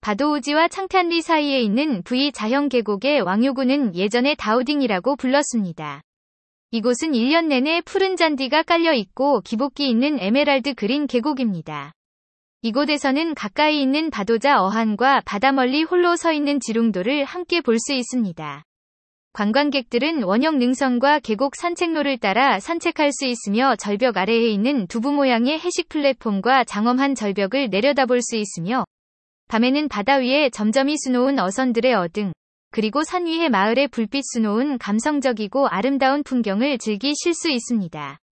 바도우지와 창탄리 사이에 있는 V 자형 계곡의 왕요구는 예전에 다우딩이라고 불렀습니다. 이곳은 1년 내내 푸른 잔디가 깔려 있고 기복기 있는 에메랄드 그린 계곡입니다. 이곳에서는 가까이 있는 바도자 어항과 바다 멀리 홀로 서 있는 지룽도를 함께 볼 수 있습니다. 관광객들은 원형 능선과 계곡 산책로를 따라 산책할 수 있으며 절벽 아래에 있는 두부 모양의 해식 플랫폼과 장엄한 절벽을 내려다볼 수 있으며 밤에는 바다 위에 점점이 수놓은 어선들의 어등, 그리고 산 위의 마을의 불빛 수놓은 감성적이고 아름다운 풍경을 즐기실 수 있습니다.